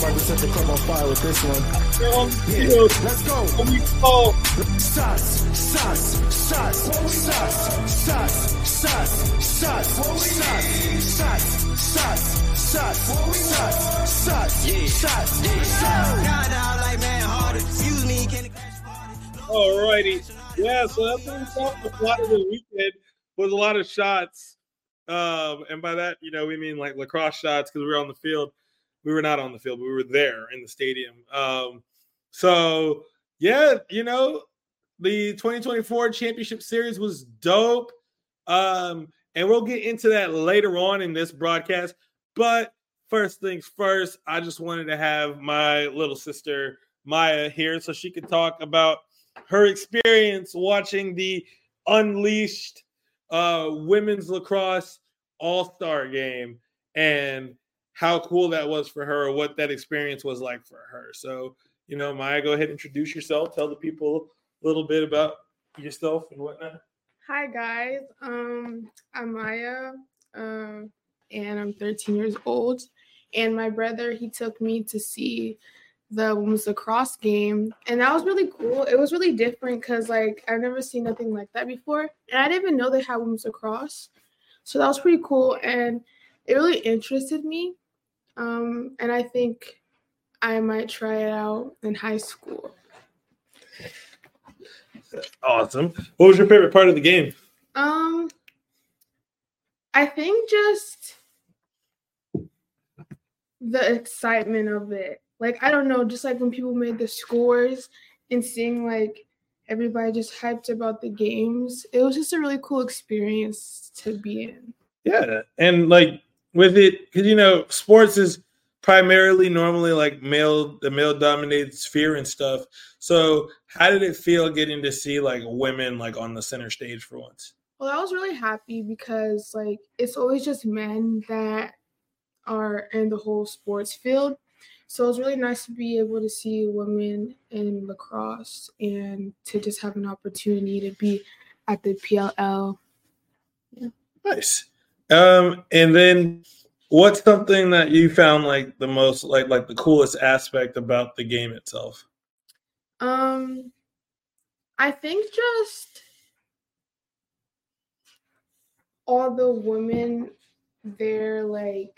about to set the club on fire with this one. Yeah, let's go. Alrighty. Yeah, so that's what we saw for Saturday weekend was a lot of shots. And by that, we mean like lacrosse shots because we were on the field. We were not on the field, but we were there in the stadium. So yeah, the 2024 championship series was dope. And we'll get into that later on in this broadcast. But first things first, I just wanted to have my little sister Maya here so she could talk about her experience watching the Unleashed women's lacrosse all-star game and how cool that was for her, what that experience was like for her. So, Maya, go ahead and introduce yourself. Tell the people a little bit about yourself and whatnot. Hi, guys. I'm Maya, and I'm 13 years old. And my brother, he took me to see the women's lacrosse game, and that was really cool. It was really different because, I've never seen nothing like that before, and I didn't even know they had women's lacrosse. So that was pretty cool, and it really interested me. And I think I might try it out in high school. Awesome. What was your favorite part of the game? I think just the excitement of it. I don't know, just when people made the scores and seeing everybody just hyped about the games. It was just a really cool experience to be in. Yeah. And with it, because sports is primarily normally the male dominated sphere and stuff. So how did it feel getting to see women on the center stage for once? Well, I was really happy because it's always just men that are in the whole sports field. So it was really nice to be able to see women in lacrosse and to just have an opportunity to be at the PLL. Yeah. Nice. And then what's something that you found the most the coolest aspect about the game itself? I think just all the women there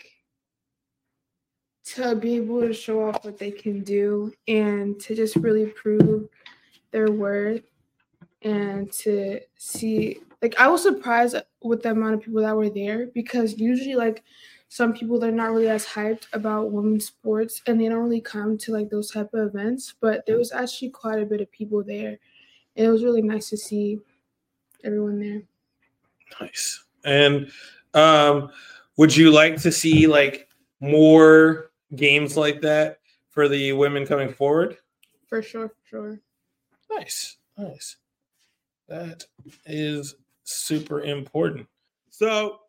to be able to show off what they can do and to just really prove their worth and to see, I was surprised with the amount of people that were there because usually, some people, they're not really as hyped about women's sports and they don't really come to, those type of events, but there was actually quite a bit of people there. And it was really nice to see everyone there. Nice. And would you like to see, more games like that for the women coming forward? For sure. Nice. That is super important. So,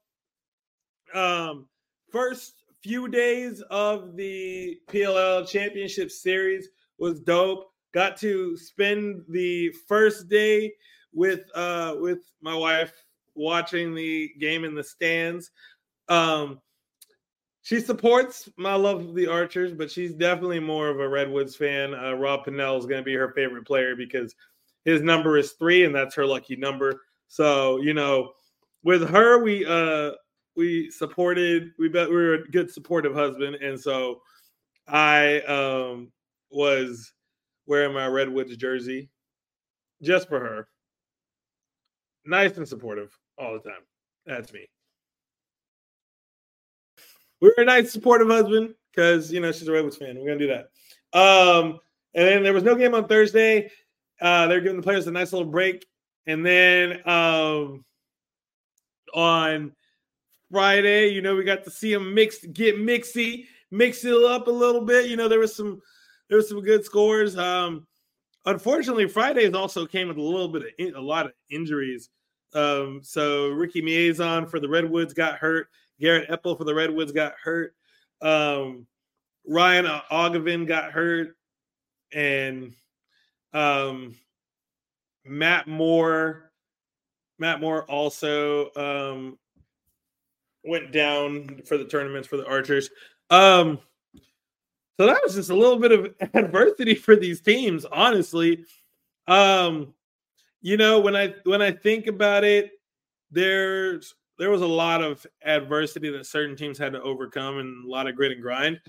first few days of the PLL Championship Series was dope. Got to spend the first day with my wife watching the game in the stands. She supports my love of the Archers, but she's definitely more of a Redwoods fan. Rob Pennell is going to be her favorite player because his number is 3, and that's her lucky number. So, with her, we supported. We were a good supportive husband, and so I was wearing my Redwoods jersey just for her. Nice and supportive all the time. That's me. We were a nice, supportive husband because, she's a Redwoods fan. We're going to do that. And then there was no game on Thursday. They were giving the players a nice little break. And then on Friday, we got to see them mix it up a little bit. There was some good scores. Unfortunately, Fridays also came with a lot of injuries. So Ricky Miezon for the Redwoods got hurt. Garrett Epple for the Redwoods got hurt. Ryan Ogevin got hurt. And Matt Moore also went down for the tournaments for the Archers. So that was just a little bit of adversity for these teams, honestly. You know, when I think about it, there was a lot of adversity that certain teams had to overcome and a lot of grit and grind.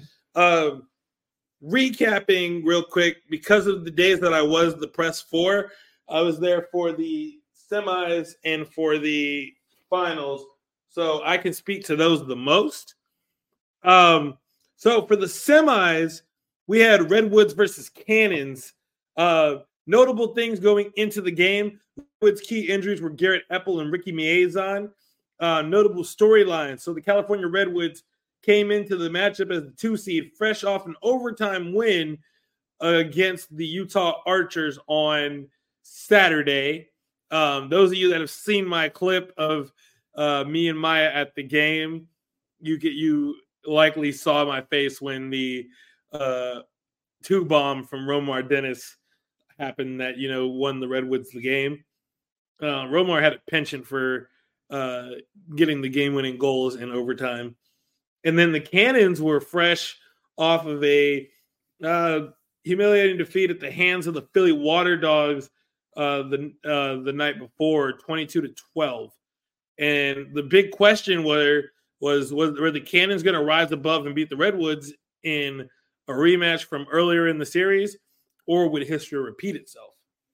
Recapping real quick, because of the days that I was the press for, I was there for the semis and for the finals, so I can speak to those the most. So for the semis, we had Redwoods versus Cannons. Notable things going into the game. Redwoods' key injuries were Garrett Epple and Ricky Miezon. Notable storylines. So the California Redwoods came into the matchup as the 2 seed, fresh off an overtime win against the Utah Archers on Saturday. Those of you that have seen my clip of me and Maya at the game, you likely saw my face when the 2 bomb from Romar Dennis happened that, you know, won the Redwoods the game. Romar had a penchant for getting the game-winning goals in overtime. And then the Cannons were fresh off of a humiliating defeat at the hands of the Philly Water Dogs the night before, 22-12. And the big question was the Cannons going to rise above and beat the Redwoods in a rematch from earlier in the series, or would history repeat itself?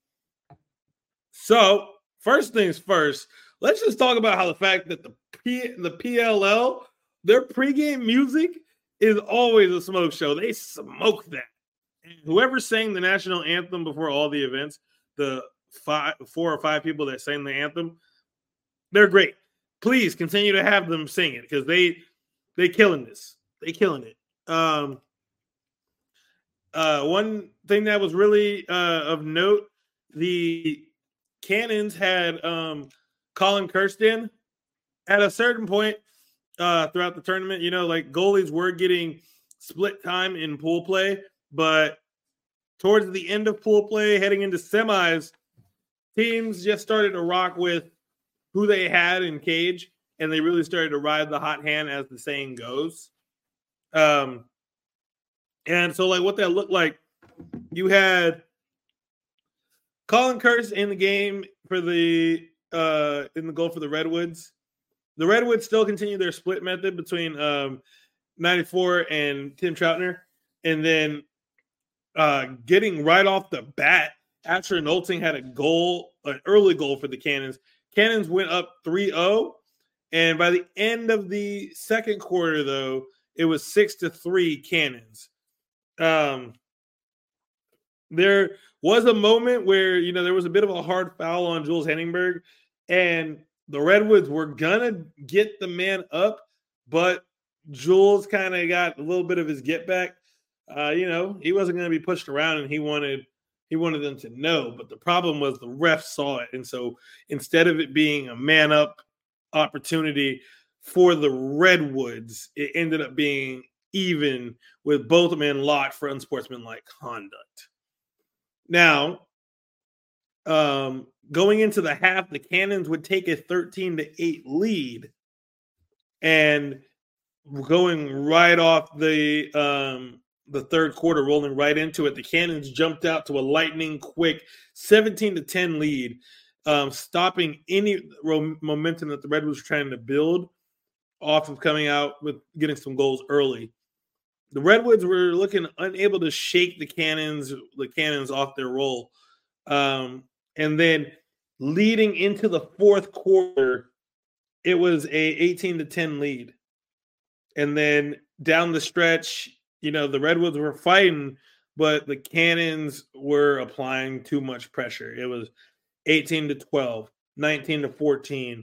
So, first things first, let's just talk about how the fact that the PLL, their pregame music is always a smoke show. They smoke that. And whoever sang the national anthem before all the events, the 4 or 5 people that sang the anthem, they're great. Please continue to have them sing it because they killing this. They killing it. One thing that was really of note, the Cannons had Colin Kirsten at a certain point throughout the tournament. You know, like goalies were getting split time in pool play, but towards the end of pool play, heading into semis, teams just started to rock with who they had in cage, and they really started to ride the hot hand, as the saying goes. And so, like, what that looked like, you had Colin Kurtz in the game for the in the goal for the Redwoods. The Redwoods still continue their split method between 94 and Tim Troutner, and then getting right off the bat, Asher Nolting had an early goal for the Cannons. Cannons went up 3-0, and by the end of the second quarter, though, it was 6-3 Cannons. There was a moment where, you know, there was a bit of a hard foul on Jules Henningberg, and the Redwoods were gonna get the man up, but Jules kind of got a little bit of his get back. You know, he wasn't going to be pushed around, and he wanted them to know. But the problem was the ref saw it, and so instead of it being a man up opportunity for the Redwoods, it ended up being even with both men locked for unsportsmanlike conduct. Now, going into the half, the Cannons would take a 13-8 lead, and going right off the third quarter, rolling right into it, the Cannons jumped out to a lightning quick 17-10 lead, stopping any momentum that the Redwoods were trying to build off of coming out with getting some goals early. The Redwoods were looking unable to shake the Cannons off their roll. And then leading into the fourth quarter, it was a 18-10 lead. And then down the stretch, you know, the Redwoods were fighting, but the Cannons were applying too much pressure. It was 18-12, 19-14,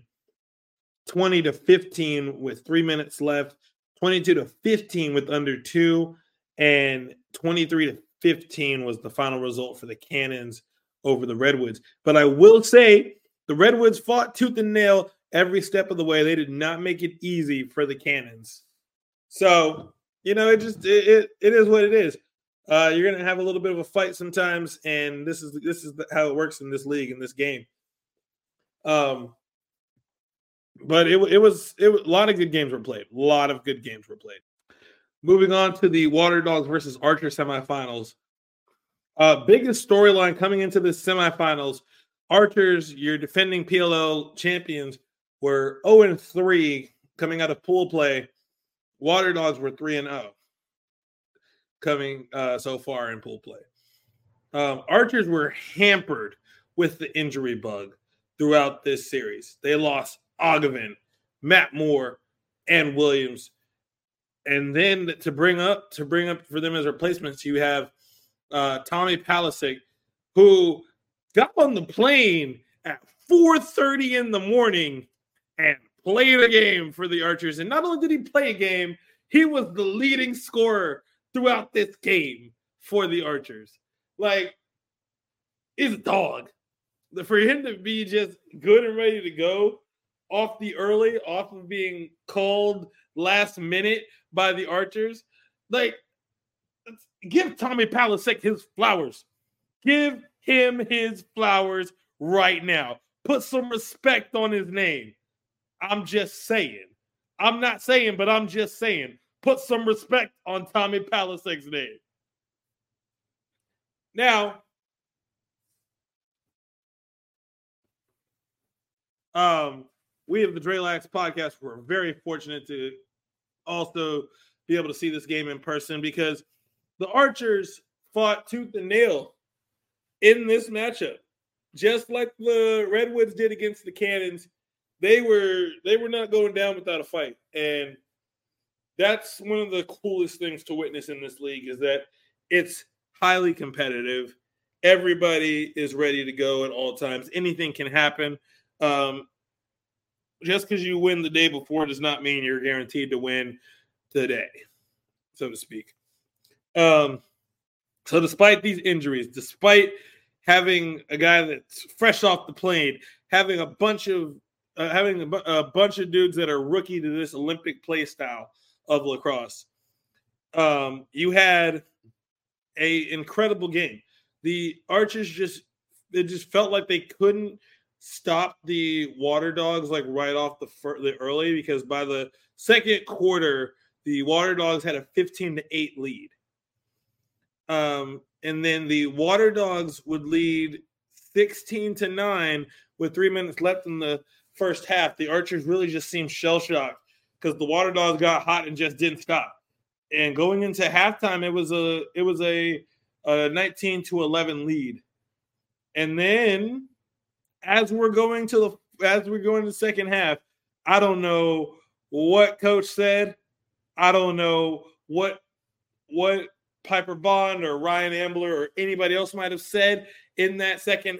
20-15 with 3 minutes left, 22-15 with under 2, and 23-15 was the final result for the Cannons over the Redwoods. But I will say the Redwoods fought tooth and nail every step of the way. They did not make it easy for the Cannons. So, you know, it is what it is. You're going to have a little bit of a fight sometimes, and this is how it works in this league, in this game. But it was a lot of good games were played. A lot of good games were played. moving on to the Water Dogs versus Archer semifinals. Biggest storyline coming into the semifinals. Archers, your defending PLL champions, were 0-3 coming out of pool play. Water Dogs were 3-0 coming so far in pool play. Archers were hampered with the injury bug throughout this series. They lost Ogevin, Matt Moore, and Williams. And then to bring up for them as replacements, you have Tommy Palisic, who got on the plane at 4:30 in the morning and played a game for the Archers. And not only did he play a game, he was the leading scorer throughout this game for the Archers. Like, it's a dog. For him to be just good and ready to go off of being called last minute by the Archers, like, give Tommy Palisic his flowers. Give him his flowers right now. Put some respect on his name. I'm just saying. I'm not saying, but I'm just saying. Put some respect on Tommy Palisic's name. Now, we have the Drelax podcast. We're very fortunate to also be able to see this game in person because the Archers fought tooth and nail in this matchup. Just like the Redwoods did against the Cannons, they were not going down without a fight. And that's one of the coolest things to witness in this league is that it's highly competitive. Everybody is ready to go at all times. Anything can happen. Just because you win the day before does not mean you're guaranteed to win today, so to speak. So despite these injuries, despite having a guy that's fresh off the plane, having a bunch of dudes that are rookie to this Olympic play style of lacrosse, you had an incredible game. The Archers just felt like they couldn't stop the Water Dogs like right off the early because by the second quarter, the Water Dogs had a 15-8 lead. And then the Water Dogs would lead 16-9 with 3 minutes left in the first half. The Archers really just seemed shell-shocked because the Water Dogs got hot and just didn't stop. And going into halftime, it was a 19-11 lead. And then as we're going to the second half, I don't know what coach said. I don't know what Piper Bond or Ryan Ambler or anybody else might have said in that second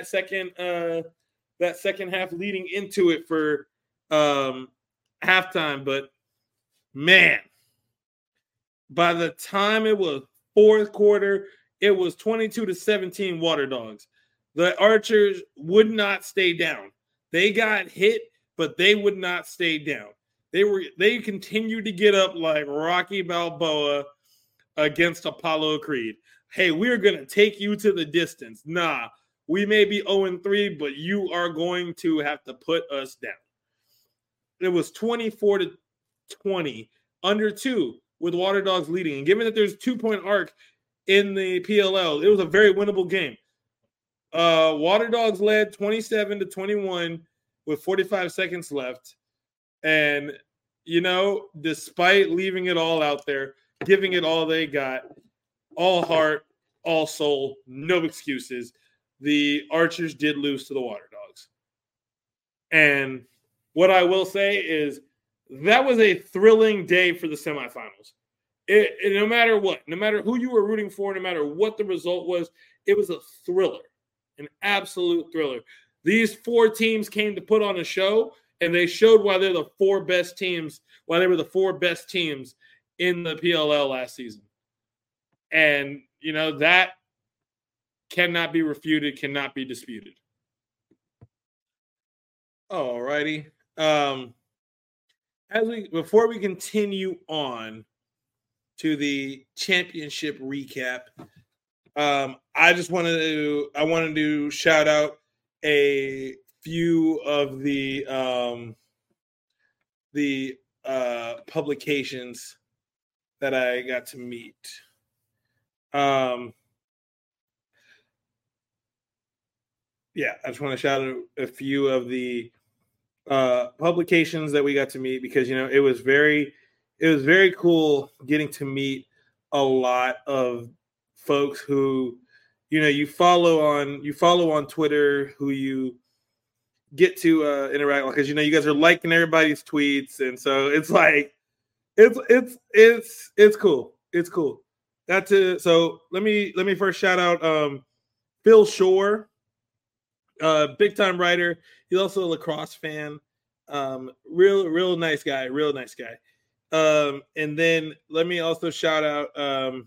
half leading into it for halftime. But man, by the time it was fourth quarter, it was 22-17 Water Dogs. The Archers would not stay down. They got hit, but they would not stay down. They continued to get up like Rocky Balboa against Apollo Creed. Hey, we're going to take you to the distance. Nah, we may be 0-3, but you are going to have to put us down. It was 24-20, under 2 with Water Dogs leading. And given that there's a 2-point arc in the PLL, it was a very winnable game. Water Dogs led 27-21 with 45 seconds left. And, despite leaving it all out there, giving it all they got, all heart, all soul, no excuses, the Archers did lose to the Water Dogs. And what I will say is that was a thrilling day for the semifinals. No matter what, no matter who you were rooting for, no matter what the result was, it was a thriller, an absolute thriller. These 4 teams came to put on a show, and they showed why they're the 4 best teams, why they were the 4 best teams in the PLL last season. And, that cannot be refuted, cannot be disputed. All righty. Before we continue on to the championship recap, I wanted to shout out a few of the publications that I got to meet. Yeah, I just want to shout out a few of the publications that we got to meet, because it was very cool getting to meet a lot of folks who you follow on Twitter, who you get to interact with, because you guys are liking everybody's tweets, and so it's like it's cool. It's cool. So let me first shout out Phil Shore, big time writer. He's also a lacrosse fan. Real nice guy. And then let me also shout out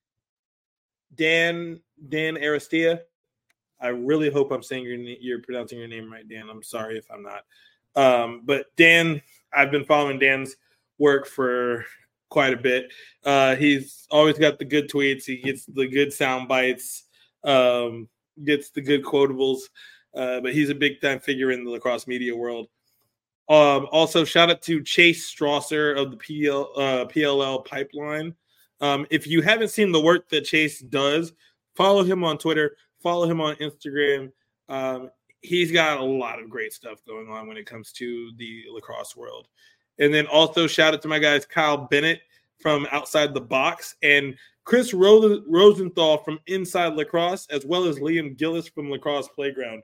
Dan Aristia. I really hope I'm saying you're pronouncing your name right, Dan. I'm sorry if I'm not. But Dan, I've been following Dan's work for quite a bit. He's always got the good tweets. He gets the good sound bites, gets the good quotables. But he's a big time figure in the lacrosse media world. Also, shout out to Chase Strasser of the PLL Pipeline. If you haven't seen the work that Chase does, follow him on Twitter, follow him on Instagram. He's got a lot of great stuff going on when it comes to the lacrosse world. And then also shout out to my guys Kyle Bennett from Outside the Box and Chris Rosenthal from Inside Lacrosse, as well as Liam Gillis from Lacrosse Playground.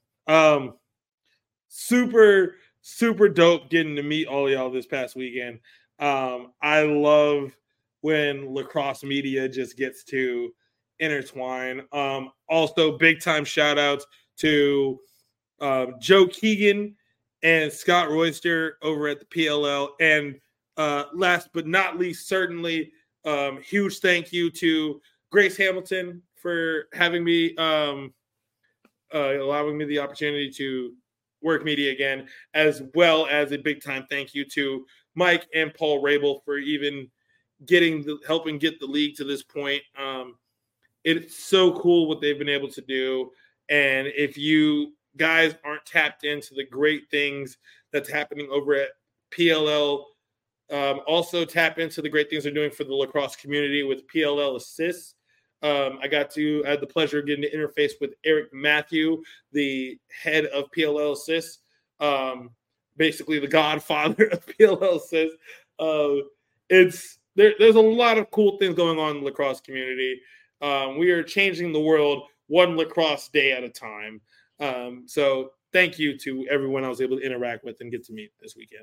Super dope getting to meet all y'all this past weekend. I love when lacrosse media just gets to intertwine. Also, big time shout outs to Joe Keegan and Scott Royster over at the PLL. And last but not least, certainly, huge thank you to Grace Hamilton for having me, allowing me the opportunity to work media again, as well as a big time thank you to Mike and Paul Rabel for even helping get the league to this point. It's so cool what they've been able to do. And if you guys aren't tapped into the great things that's happening over at PLL, also tap into the great things they're doing for the lacrosse community with PLL Assists. I had the pleasure of getting to interface with Eric Matthew, the head of PLL Assists, basically the godfather of PLL Assists. There's a lot of cool things going on in the lacrosse community. We are changing the world one lacrosse day at a time. So thank you to everyone I was able to interact with and get to meet this weekend.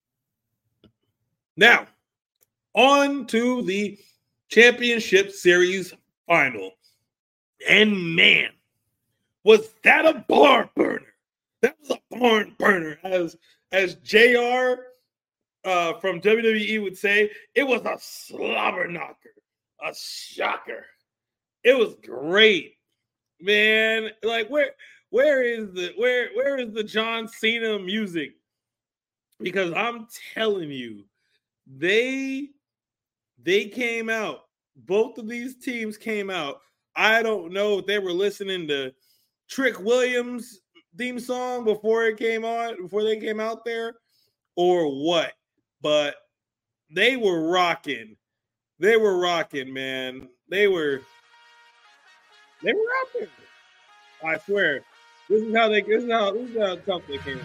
Now, on to the Championship Series final. And man, was that a barn burner. That was a barn burner. As JR from WWE would say, it was a slobber knocker, a shocker. It was great, man. Like where is the John Cena music? Because I'm telling you, they came out. Both of these teams came out. I don't know if they were listening to Trick Williams' theme song before they came out there, or what. But they were rocking. They were rocking, man. They were rocking. I swear. This is how tough they came.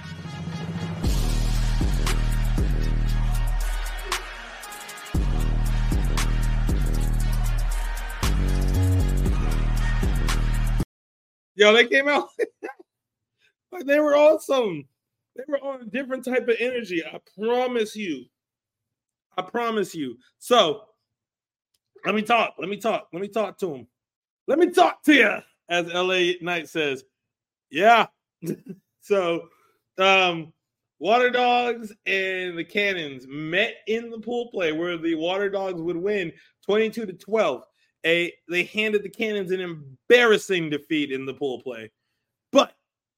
Yo, they came out. Like they were awesome. They were on a different type of energy. I promise you. So let me talk to him. Let me talk to you, as LA Knight says. Yeah. So Water Dogs and the Cannons met in the pool play where the Water Dogs would win 22-12. They handed the Cannons an embarrassing defeat in the pool play. But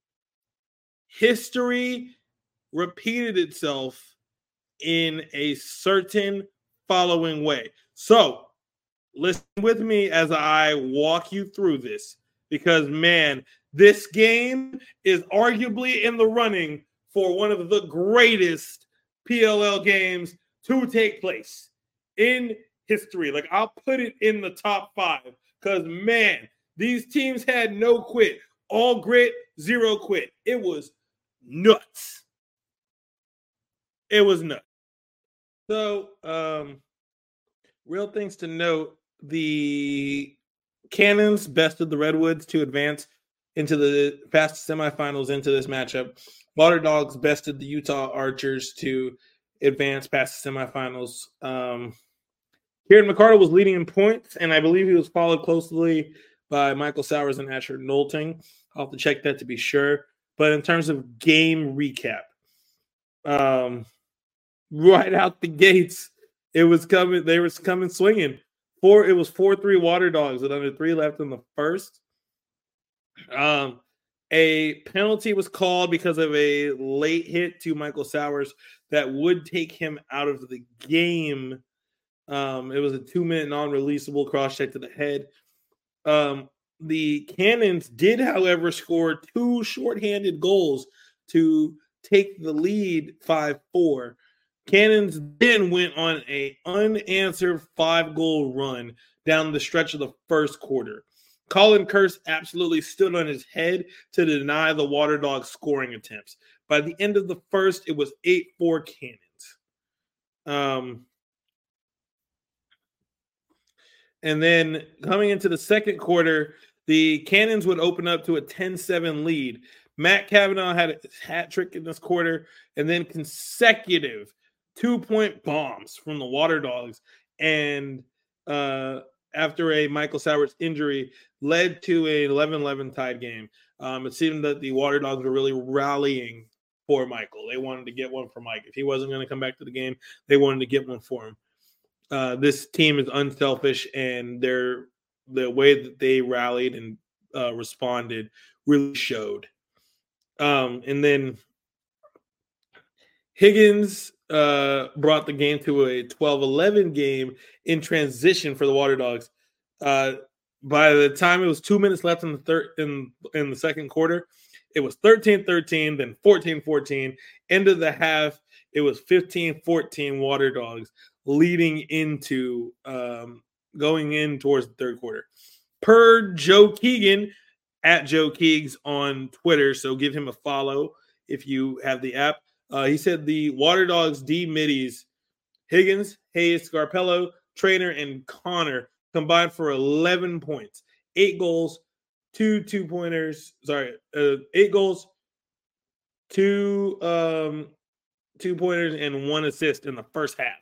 history repeated itself in a certain following way. So listen with me as I walk you through this, because, man, this game is arguably in the running for one of the greatest PLL games to take place in history. Like, I'll put it in the top 5 because, man, these teams had no quit. All grit, 0 quit. It was nuts. It was nuts. So, real things to note, the Cannons bested the Redwoods to advance into the past semifinals into this matchup. Water Dogs bested the Utah Archers to advance past the semifinals. Kieran McCardle was leading in points, and I believe he was followed closely by Michael Sowers and Asher Knowlting. I'll have to check that to be sure. But in terms of game recap, right out the gates, it was coming. They were coming swinging. It was 4-3 Water Dogs with under 3 left in the first. A penalty was called because of a late hit to Michael Sowers that would take him out of the game. It was a 2-minute non-releasable cross-check to the head. The Cannons did, however, score 2 shorthanded goals to take the lead 5-4. Cannons then went on an unanswered 5-goal run down the stretch of the first quarter. Colin Kurse absolutely stood on his head to deny the Water Dogs scoring attempts. By the end of the first, it was 8-4 Cannons. And then coming into the second quarter, the Cannons would open up to a 10-7 lead. Matt Cavanaugh had a hat trick in this quarter, and then consecutive 2-point bombs from the Water Dogs. And after a Michael Sowers injury, led to an 11-11 tied game. It seemed that the Water Dogs were really rallying for Michael. They wanted to get one for Mike. If he wasn't going to come back to the game, they wanted to get one for him. This team is unselfish, and the way that they rallied and responded really showed. And then Higgins brought the game to a 12-11 game in transition for the Water Dogs. By the time it was 2 minutes left in the second quarter, it was 13-13, then 14-14. End of the half, it was 15-14 Water Dogs, leading into going in towards the third quarter. Per Joe Keegan, at Joe Keegs on Twitter, so give him a follow if you have the app. He said the Water Dogs D middies, Higgins, Hayes, Scarpello, Trainer, and Connor combined for 11 points, 8 goals, 2 2-pointers. 8 goals, 2 2-pointers, and 1 assist in the first half.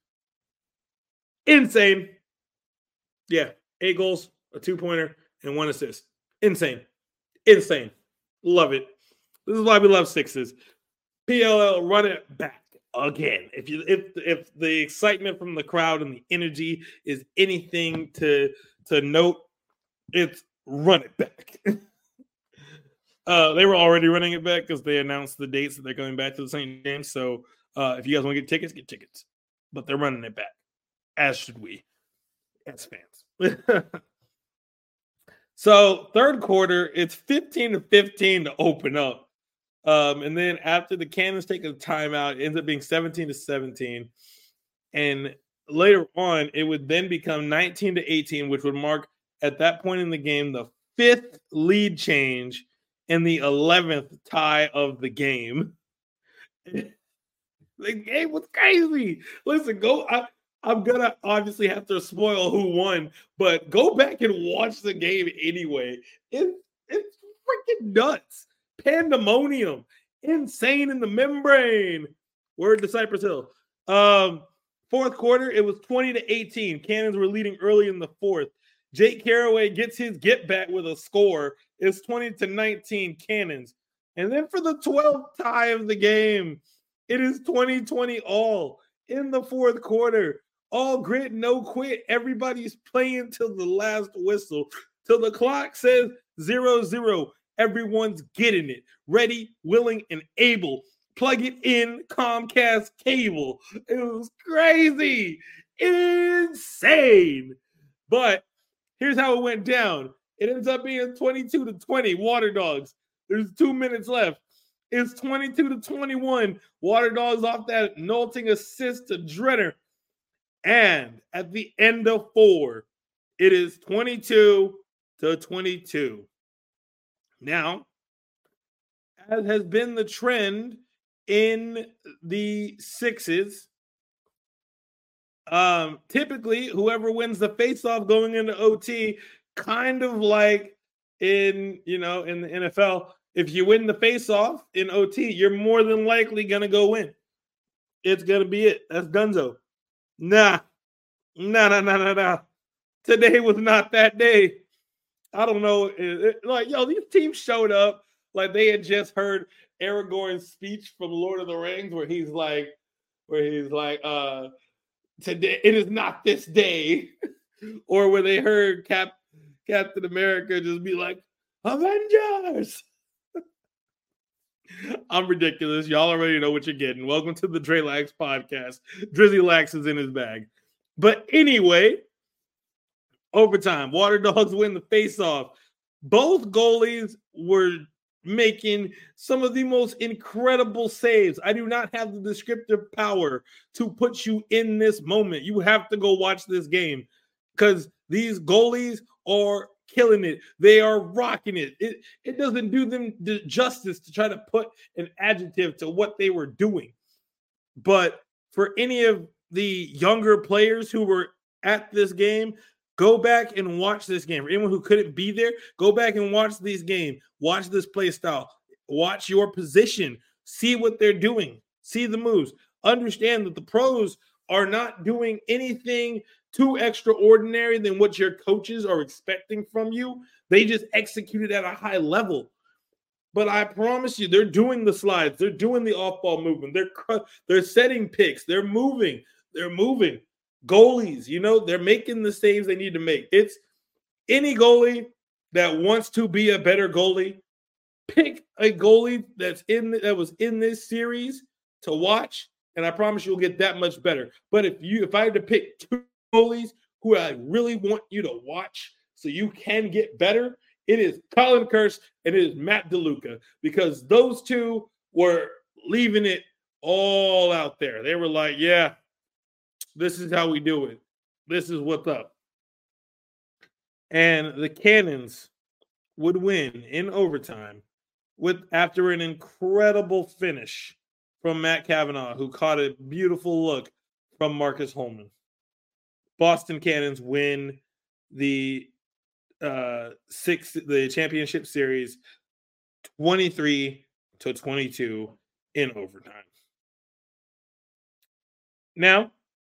Insane. Yeah, 8 goals, a 2-pointer, and 1 assist. Insane. Love it. This is why we love sixes. PLL, run it back again. If the excitement from the crowd and the energy is anything to note, it's run it back. They were already running it back because they announced the dates that they're going back to the St. James. So if you guys want to get tickets. But they're running it back, as should we, as fans. So third quarter, it's 15-15 to open up. And then after the Cannons take a timeout, it ends up being 17-17. And later on, it would then become 19-18, which would mark at that point in the game the 5th lead change and the 11th tie of the game. The game was crazy. Listen, I'm going to obviously have to spoil who won, but go back and watch the game anyway. It's freaking nuts. Pandemonium. Insane in the membrane. Word to Cypress Hill. Fourth quarter, it was 20-18. Cannons were leading early in the fourth. Jake Caraway gets his get back with a score. It's 20-19 Cannons. And then for the 12th tie of the game, it is 20-20 all in the fourth quarter. All grit, no quit. Everybody's playing till the last whistle. Till the clock says 0-0. Everyone's getting it. Ready, willing, and able. Plug it in Comcast cable. It was crazy. Insane. But here's how it went down. It ends up being 22-20 Water Dogs. There's 2 minutes left. It's 22-21 Water Dogs off that Knowlting assist to Drenner. And at the end of 4, it is 22-22. Now, as has been the trend in the 6s, typically whoever wins the face-off going into OT, kind of like in the NFL, if you win the face-off in OT, you're more than likely gonna go win. It's gonna be it. That's Dunzo. Nah. Today was not that day. I don't know. These teams showed up like they had just heard Aragorn's speech from Lord of the Rings, where he's like, today it is not this day, or where they heard Captain America just be like, Avengers. I'm ridiculous. Y'all already know what you're getting. Welcome to the Dre Lax podcast. Drizzy Lax is in his bag. But anyway, overtime. Water Dogs win the face-off. Both goalies were making some of the most incredible saves. I do not have the descriptive power to put you in this moment. You have to go watch this game because these goalies are killing it. They are rocking it. It doesn't do them justice to try to put an adjective to what they were doing. But for any of the younger players who were at this game, go back and watch this game. For anyone who couldn't be there, go back and watch this game. Watch this play style. Watch your position. See what they're doing. See the moves. Understand that the pros are not doing anything too extraordinary than what your coaches are expecting from you. They just execute it at a high level. But I promise you, they're doing the slides. They're doing the off-ball movement. They're setting picks. They're moving. Goalies, they're making the saves they need to make. It's any goalie that wants to be a better goalie, pick a goalie that was in this series to watch, and I promise you'll get that much better. But if I had to pick 2 goalies who I really want you to watch so you can get better, it is Colin Kirst and it is Matt DeLuca, because those two were leaving it all out there. They were like, yeah, this is how we do it. This is what's up. And the Cannons would win in overtime after an incredible finish from Matt Cavanaugh, who caught a beautiful look from Marcus Holman. Boston Cannons win the championship series 23-22 in overtime. Now,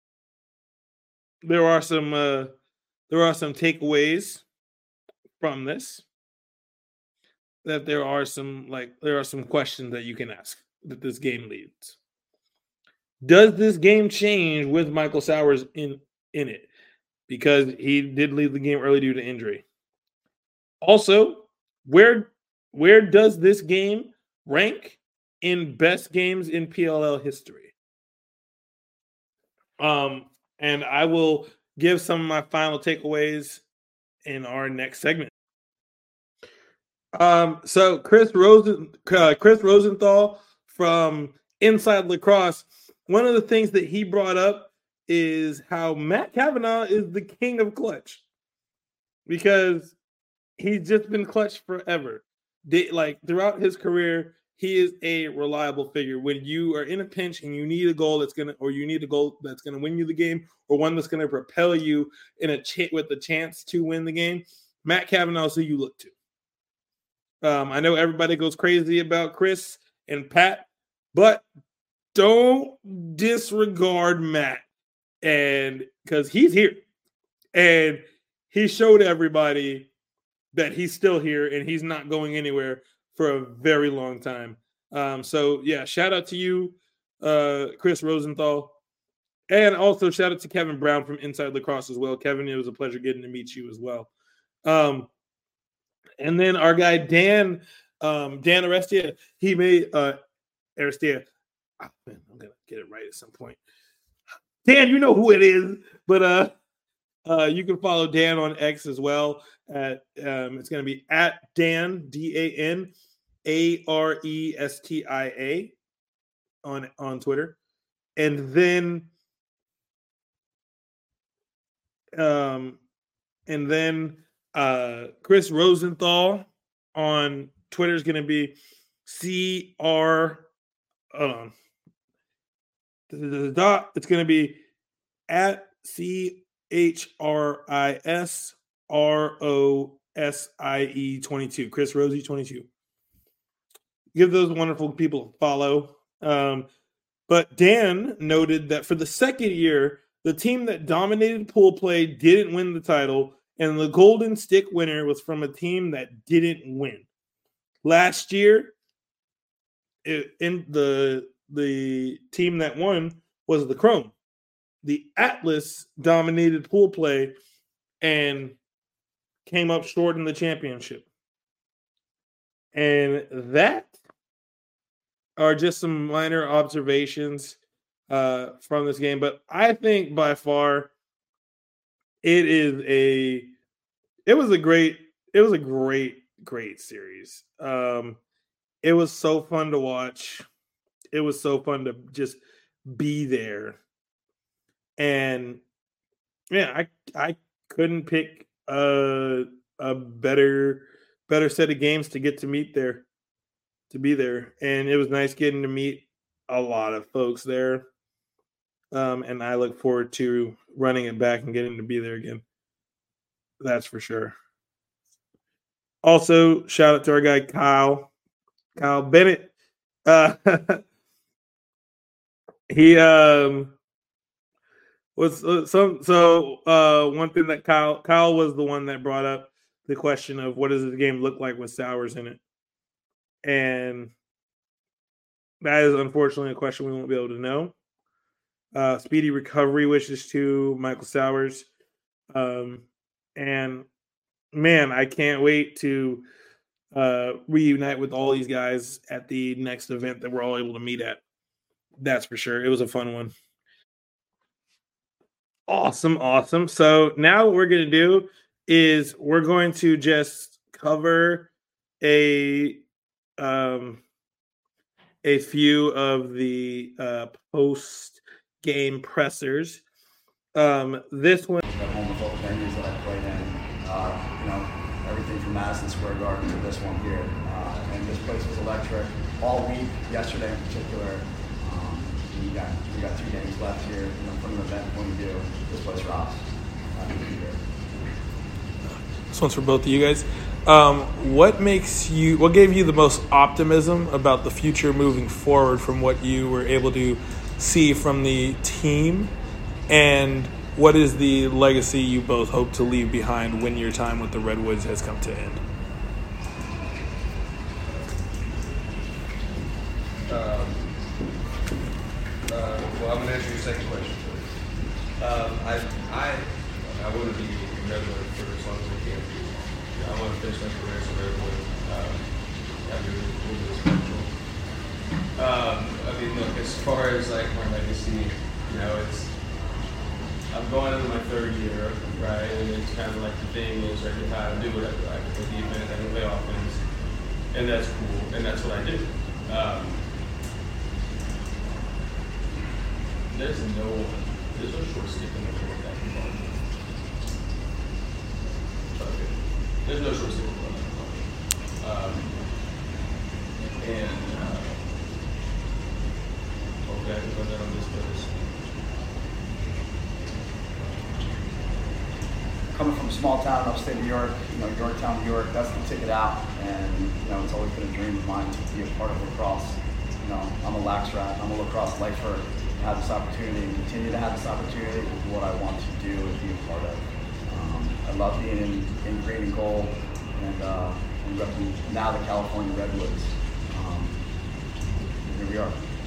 there are some takeaways from this. That there are some questions that you can ask that this game leads. Does this game change with Michael Sowers in it? Because he did leave the game early due to injury. Also, where does this game rank in best games in PLL history? And I will give some of my final takeaways in our next segment. So Chris Rosenthal from Inside Lacrosse, one of the things that he brought up is how Matt Cavanaugh is the king of clutch, because he's just been clutch forever. Throughout his career, he is a reliable figure. When you are in a pinch and you need a goal that's gonna win you the game, or one that's gonna propel you with the chance to win the game, Matt Cavanaugh is who you look to. I know everybody goes crazy about Chris and Pat, but don't disregard Matt, and because he's here and he showed everybody that he's still here and he's not going anywhere for a very long time. So yeah, shout out to you, Chris Rosenthal, and also shout out to Kevin Brown from Inside Lacrosse as well. Kevin, it was a pleasure getting to meet you as well. And then our guy Dan Arestia, he made Arestia. Oh, man, I'm gonna get it right at some point. Dan, you know who it is, but you can follow Dan on X as well. It's gonna be at Dan DANARESTIA on Twitter, and then And then Chris Rosenthal on Twitter is going to be it's going to be at CHRISROSIE 22. Chris Rosie 22. Give those wonderful people a follow. But Dan noted that for the second year, the team that dominated pool play didn't win the title, and the Golden Stick winner was from a team that didn't win. Last year, the team that won was the Chrome. The Atlas dominated pool play and came up short in the championship. And that are just some minor observations from this game. But I think by far it was a great series. It was so fun to watch. It was so fun to just be there. And yeah, I couldn't pick a better set of games to get to meet there, to be there. And it was nice getting to meet a lot of folks there. And I look forward to running it back and getting to be there again. That's for sure. Also, shout out to our guy Kyle Bennett. He was one thing that Kyle was the one that brought up the question of what does the game look like with Sowers in it, and that is unfortunately a question we won't be able to know. Speedy recovery wishes to Michael Sowers, and man, I can't wait to reunite with all these guys at the next event that we're all able to meet at. That's for sure. It was a fun one. Awesome. So now what we're going to do is we're going to just cover a few of the post-game pressers. This one. At home with all the venues that I played in, everything from Madison Square Garden to this one here. And this place was electric all week, yesterday in particular. We got 2 games left here. From an event point of view, this place rocks. This one's for both of you guys. What gave you the most optimism about the future moving forward from what you were able to see from the team? And what is the legacy you both hope to leave behind when your time with the Redwoods has come to end? Well, I'm going to answer your second question first. I want to be a Redwood for as long as I can. I want to finish my career as a Redwood after a little bit of spiritual. Look, as far as like my legacy, I'm going into my 3rd year, right? And it's kind of like the thing is, right, you kind of do whatever. I can play defense, I can play offense, and that's cool, and that's what I do. There's no short stick in the quarterback department. Okay. There's no short stick in the quarterback department. Okay, I can put that on this list. Coming from a small town in upstate New York, Yorktown, New York, that's the ticket out. And, it's always been a dream of mine to be a part of lacrosse. I'm a lax rat. I'm a lacrosse lifer. Have this opportunity and continue to have this opportunity is what I want to do and be a part of. I love being in green and gold and repping now the California Redwoods. Here we are.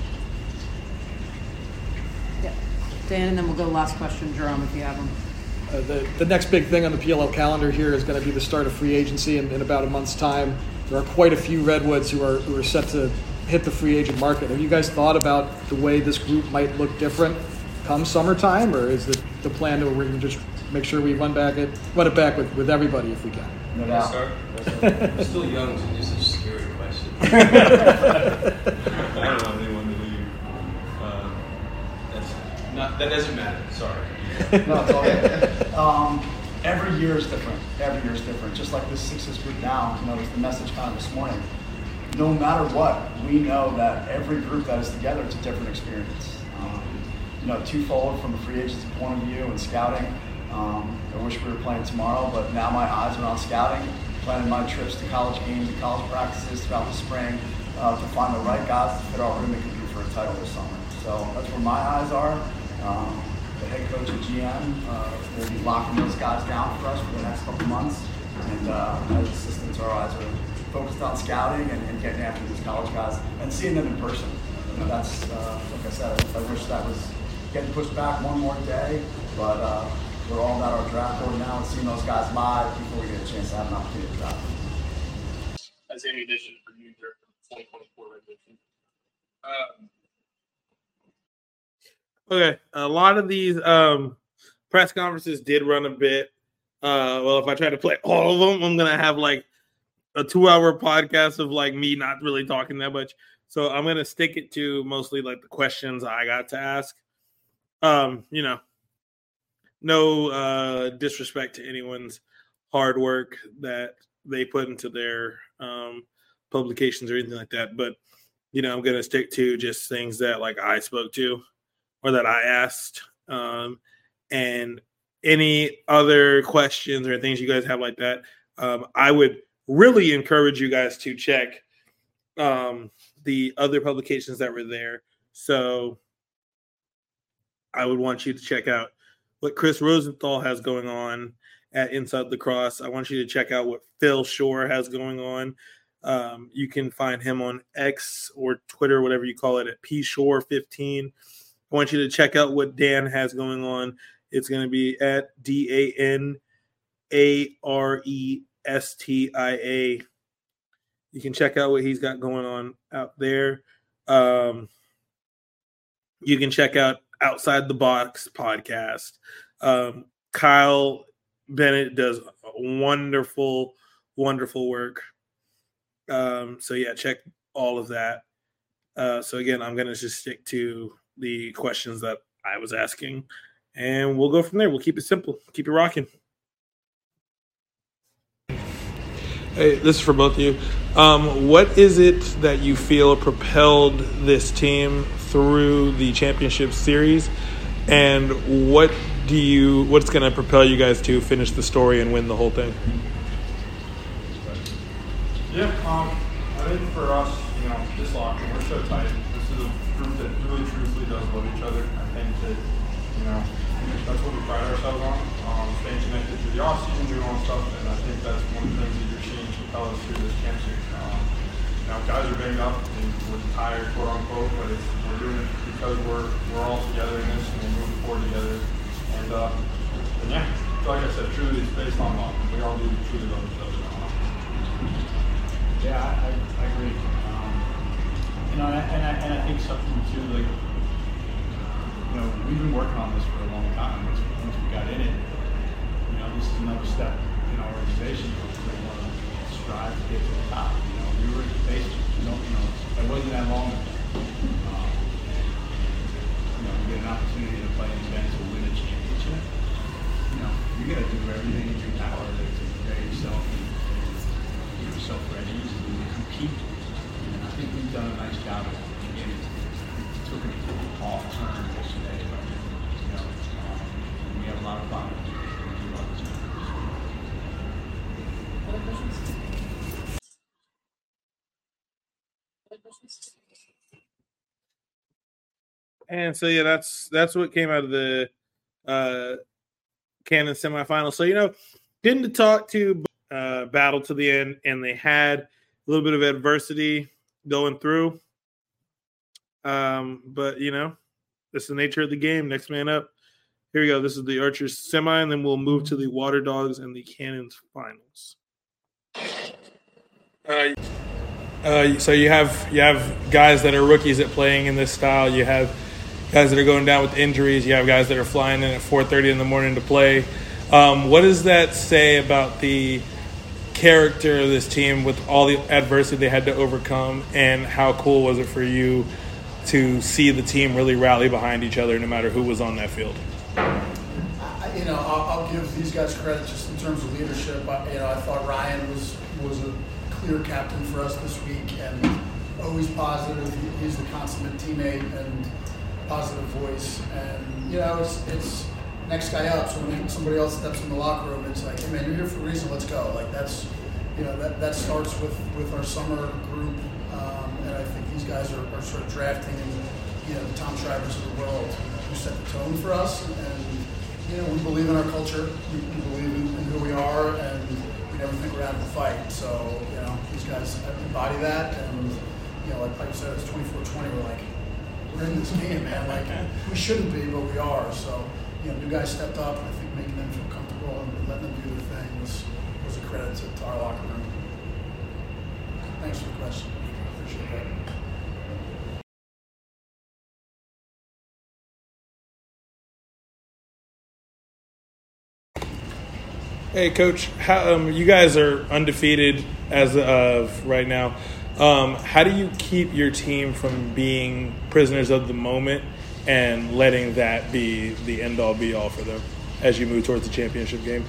Yeah. Dan, and then we'll go last question, Jerome, if you have them. The next big thing on the PLL calendar here is going to be the start of free agency in about a month's time. There are quite a few Redwoods who are set to hit the free agent market. Have you guys thought about the way this group might look different come summertime, or is the plan to we can just make sure we run it back with everybody if we can? No doubt. I'm still young, so this is a scary question. I don't want anyone to leave. That doesn't matter. Sorry. No, it's all good. Every year is different. Every year is different. Just like this Sixers group now, was the message kind of this morning. No matter what, we know that every group that is together, it's a different experience. Twofold from a free agency point of view and scouting. I wish we were playing tomorrow, but now my eyes are on scouting, planning my trips to college games and college practices throughout the spring to find the right guys to fit our room and compete for a title this summer. So that's where my eyes are. The head coach and GM will be locking those guys down for us for the next couple months. And as assistants, our eyes are focused on scouting and getting after these college guys and seeing them in person. That's, like I said, I wish that was getting pushed back one more day, but we're all about our draft board now and seeing those guys live before we get a chance to have an opportunity to draft them. As ammunition for you during the 2024 regular season. Okay, a lot of these press conferences did run a bit. Well, if I try to play all of them, I'm gonna have like a 2-hour podcast of like me not really talking that much. So I'm gonna stick it to mostly like the questions I got to ask. No disrespect to anyone's hard work that they put into their publications or anything like that, but I'm gonna stick to just things that like I spoke to or that I asked, and any other questions or things you guys have like that. I would really encourage you guys to check the other publications that were there. So I would want you to check out what Chris Rosenthal has going on at Inside Lacrosse. I want you to check out what Phil Shore has going on. You can find him on X or Twitter, whatever you call it, at pshore15. I want you to check out what Dan has going on. It's going to be at DANARESTIA. You can check out what he's got going on out there. You can check out Outside the Box podcast. Kyle Bennett does wonderful, wonderful work. So yeah, check all of that. So again, I'm going to just stick to the questions that I was asking, and we'll go from there. We'll keep it simple. Keep it rocking. Hey, this is for both of you. What is it that you feel propelled this team through the championship series, and what's going to propel you guys to finish the story and win the whole thing? Yeah, I think for us, this locker room, we're so tight. This is a group that really truthfully does love each other. I think that, that's what we pride ourselves on, staying connected through the offseason, doing all stuff, and I think that's one of the things that you're seeing propel us through this camp series. Guys are banged up and we're tired, quote unquote, but we're doing it because we're all together in this and we're moving forward together. And yeah, like I said, truly it's based on love. We all do truly love each other. Yeah, I agree. And I think something too, like, we've been working on this for a long time. Once we got in it, this is another step in our organization. We want to strive to get to the top. We were at the base. It wasn't that long ago. We get an opportunity to play in events and win a championship. You got to do everything in your power to prepare yourself and get yourself ready to compete. And I think we've done a nice job of it. Again, it took an off turn yesterday, but we have a lot of fun. Other questions? And so yeah, that's what came out of the Cannon semifinal. So didn't talk to battle to the end, and they had a little bit of adversity going through. But that's the nature of the game. Next man up. Here we go. This is the Archers semi, and then we'll move to the Water Dogs and the Cannons finals. So you have guys that are rookies at playing in this style. You have guys that are going down with injuries. You have guys that are flying in at 4:30 in the morning to play. What does that say about the character of this team with all the adversity they had to overcome, and how cool was it for you to see the team really rally behind each other no matter who was on that field? I'll give these guys credit just in terms of leadership. I thought Ryan was a clear captain for us this week, and always positive. He's the consummate teammate and positive voice. And it's next guy up. So when somebody else steps in the locker room, it's like, hey man, you're here for a reason. Let's go. Like that's that starts with our summer group, and I think these guys are sort of drafting the Tom Shivers of the world who set the tone for us. And we believe in our culture. We believe in who we are, and we never think we're out of the fight. So these guys embody that, and like I said, it's 24-20. We're in this game, man. Like we shouldn't be, but we are. So new guys stepped up, and I think making them feel comfortable and letting them do their thing was a credit to our locker room. Thanks for the question. Appreciate that. Hey, Coach, you guys are undefeated as of right now. How do you keep your team from being prisoners of the moment and letting that be the end-all, be-all for them as you move towards the championship game?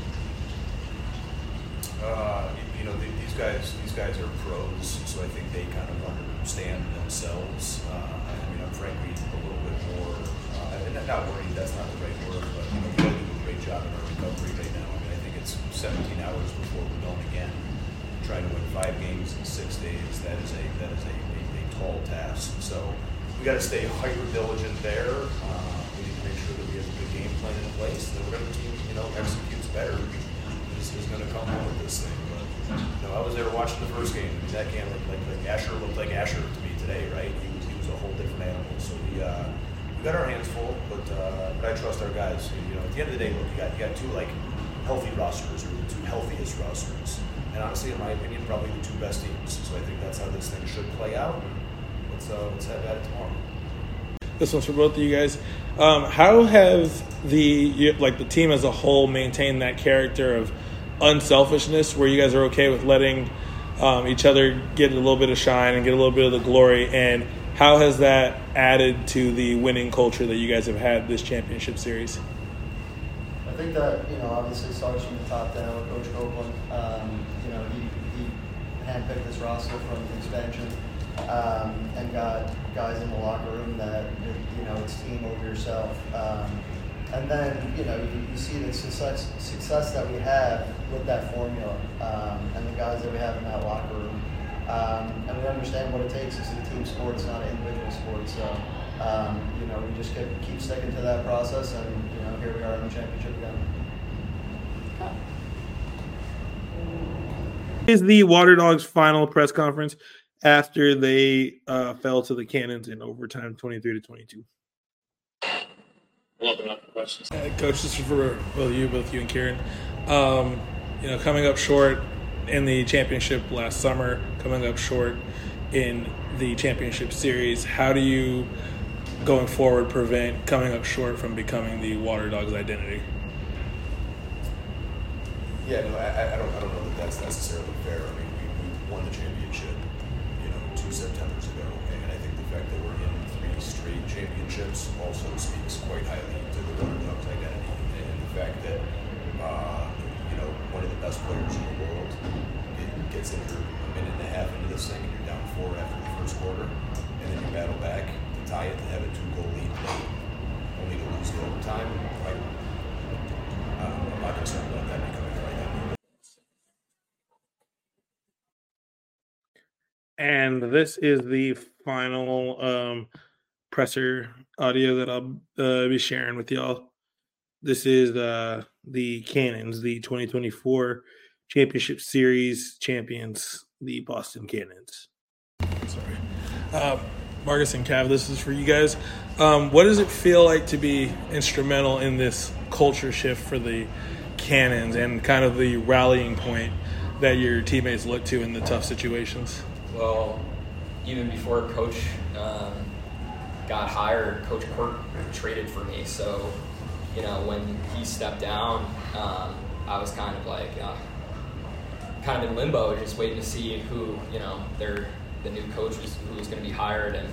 These guys are pros, so I think they kind of understand themselves. I'm frankly a little bit more, not worried, that's not the right word, but we got to do a great job in our recovery right now. I think it's 17 hours before we're going again. Trying to win 5 games in 6 days, that is a tall task. So we got to stay hyper diligent there. We need to make sure that we have a good game plan in place. That whatever team executes better is going to come home with this thing. But I was there watching the first game. That game looked like Asher to me today, right? He was a whole different animal. So we got our hands full, but I trust our guys. At the end of the day, look, you got 2 healthy rosters, or the 2 healthiest rosters. And honestly, in my opinion, probably the 2 best teams. So I think that's how this thing should play out. Let's have at it tomorrow. This one's for both of you guys. How have the team as a whole maintained that character of unselfishness, where you guys are okay with letting each other get a little bit of shine and get a little bit of the glory? And how has that added to the winning culture that you guys have had this championship series? I think that, obviously starts from the top down with Coach Copeland. He handpicked this roster from expansion and got guys in the locker room that, it's team over yourself. And then, you see the success that we have with that formula and the guys that we have in that locker room. And we understand what it takes. It's a team sport, it's not an individual sport. So, we just keep sticking to that process, and, here we are in the championship again. Is the Water Dogs final press conference after they fell to the Cannons in overtime, 23-22. We'll open up for questions. Coach, this is for both you and Kieran. Coming up short in the championship last summer, coming up short in the championship series, how do you, going forward, prevent coming up short from becoming the Water Dogs identity? Yeah, no, I don't know that that's necessarily fair. I mean, we won the championship, 2 Septembers ago, and I think the fact that we're in 3 straight championships also speaks quite highly to the Water Dogs identity, and the fact that one of the best players in the world gets injured a minute and a half into this thing, and you're down 4 after the first quarter, and then you battle back to tie it, to have a 2-goal lead late, only to lose the overtime. I'm not concerned about that becoming the right identity. And this is the final presser audio that I'll be sharing with y'all. This is the Cannons, the 2024 Championship Series champions, the Boston Cannons. Sorry. Marcus and Cav, this is for you guys. What does it feel like to be instrumental in this culture shift for the Cannons and kind of the rallying point that your teammates look to in the tough situations? Well, even before Coach got hired, Coach Quirk traded for me. So, when he stepped down, I was kind of in limbo, just waiting to see who, the new coach who was going to be hired. And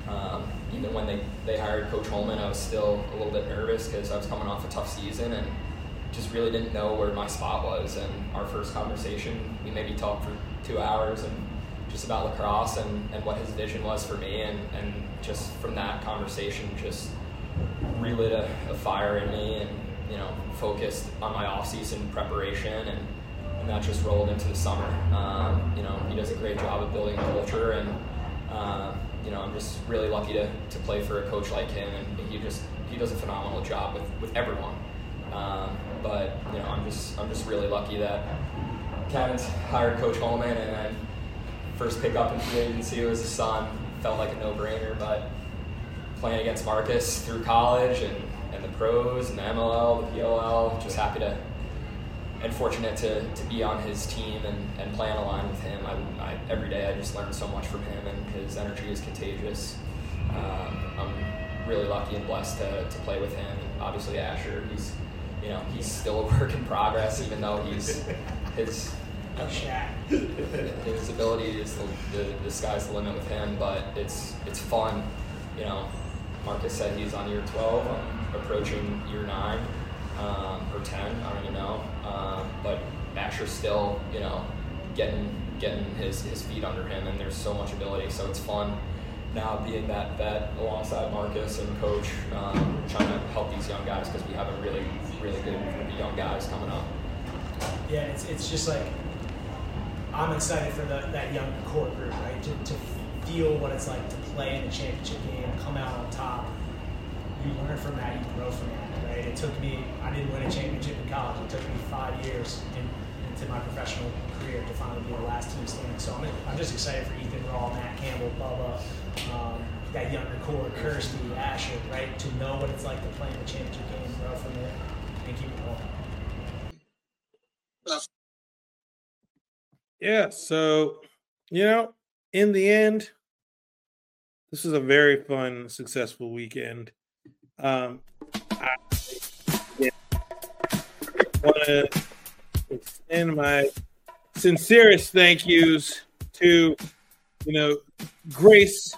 even when they hired Coach Holman, I was still a little bit nervous because I was coming off a tough season. And just really didn't know where my spot was. And our first conversation, we maybe talked for 2 hours and just about lacrosse and what his vision was for me. And just from that conversation, just relit a fire in me, and, you know, focused on my off-season preparation, and that just rolled into the summer. You know, he does a great job of building culture, and you know, I'm just really lucky to play for a coach like him, and he does a phenomenal job with everyone. But you know, I'm just really lucky that Kevin's hired Coach Holman, and then first pick up in free agency was his son. Felt like a no-brainer, but playing against Marcus through college and the pros and the MLL, the PLL, just happy to and fortunate to be on his team and play on a line with him. I every day I just learn so much from him, and his energy is contagious. I'm really lucky and blessed to play with him. And obviously Asher, he's still a work in progress, even though his ability is the sky's the limit with him. But it's fun, you know. Marcus said he's on year 12. I'm approaching year 9. Or 10, I don't even know. But Asher's still, you know, getting his feet under him, and there's so much ability. So it's fun now being that vet alongside Marcus and Coach, trying to help these young guys, because we have a really, really good group of young guys coming up. Yeah, it's just like, I'm excited for that young core group, right? To feel what it's like to play in the championship game, come out on top. You learn from that, you grow from that. Right? It took me, I didn't win a championship in college. It took me 5 years into my professional career to finally be the last team standing. So I'm just excited for Ethan Rawl, Matt Campbell, Bubba, that younger core, Kirsty, Asher, right? To know what it's like to play in the championship game, grow from it, and keep it going. Yeah, so, you know, in the end, this was a very fun, successful weekend. I want to extend my sincerest thank yous to, you know, Grace,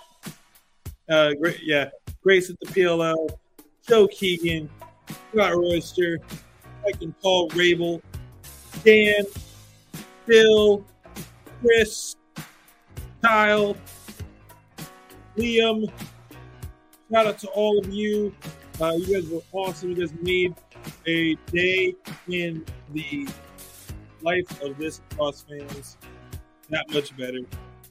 Grace at the PLL, Joe Keegan, Scott Royster, Mike and Paul Rabel, Dan, Phil, Chris, Kyle, Liam. Shout out to all of you. You guys were awesome. You guys made a day in the life of this lacrosse fans that much better.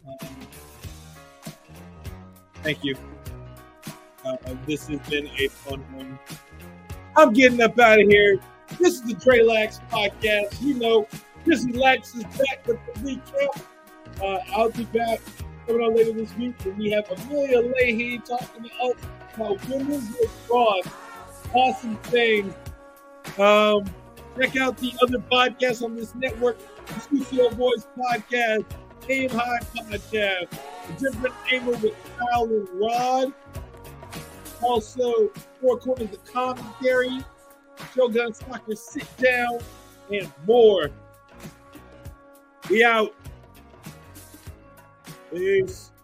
Thank you. This has been a fun one. I'm getting up out of here. This is the Dre Lax podcast. You know, Chrissy Lax is back with the recap. I'll be back coming on later this week when we have Amelia Leahy talking to us about women's lacrosse. Awesome things. Check out the other podcasts on this network: the Studio Boys podcast, Aim High podcast, A Different Angle with Kyle and Rod. Also, Four Corners of Commentary, Shogun Soccer Sit Down, and more. We out. Peace.